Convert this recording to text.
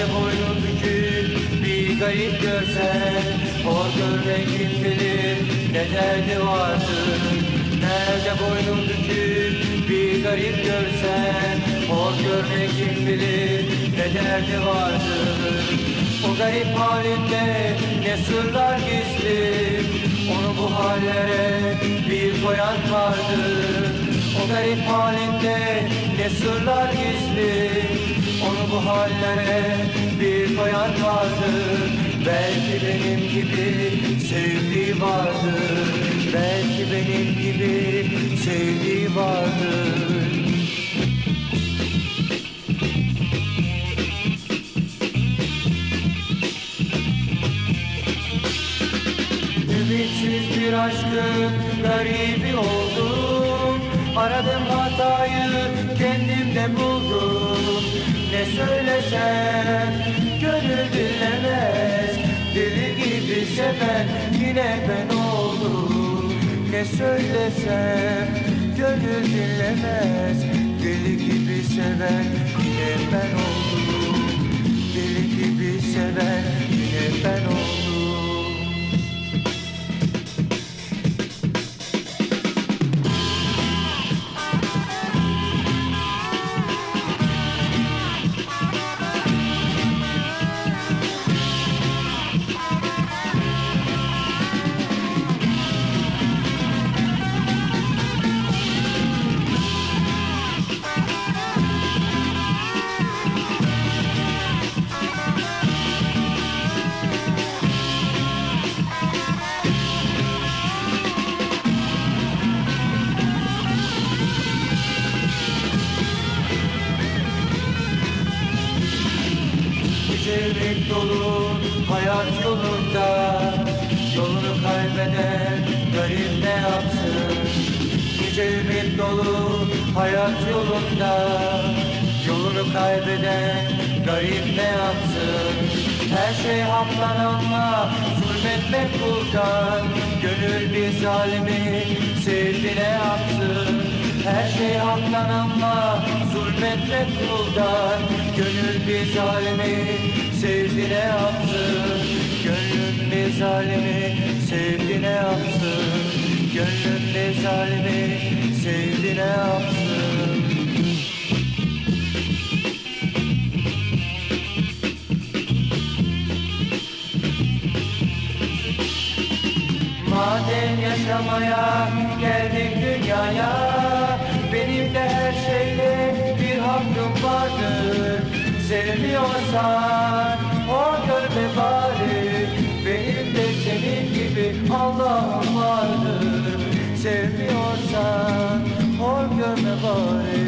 Nerede boynu bükük bir garip görsen, hor görmek kim bilir ne derdi vardır. Nerede boynu bükük bir garip görsen, hor görmek kim bilir ne derdi vardır. O garip halinde ne sırlar gizli, onu bu hallere bir koyan vardır. O garip halinde ne sırlar gizli, onu bu hallere bir koyan vardır. Belki benim gibi sevdiği vardır, belki benim gibi sevdiği vardır. Ümitsiz bir aşkın garibi oldum, aradım hatayı kendimde buldum. Ne söylesem gönül dinlemez, deli gibi seven yine ben oldum. Ne söylesem gönül dinlemez, deli gibi seven yine ben oldum. Deli gibi seven yine ben oldum. Sevmek dolu hayat yolunda, yolunu kaybeden garip ne yapsın? Nice ümit dolu hayat yolunda, yolunu kaybeden garip ne yapsın? Her şey haktan ama zulmetmek kuldan, gönül bir zalimi sevdi ne yapsın? Her şey haktan ama zulmetmek kuldan, gönül bir zalimi sevdi ne yapsın? Gönlüm bir zalimi sevdi ne yapsın? Gönlüm bir zalimi sevdi ne yapsın? Madem yaşamaya geldik dünyaya, benim de her şeyde bir hakkım vardır. Sevmiyorsan hor görme bari, benim de senin gibi Allah'ım vardır. Sevmiyorsan hor görme bari.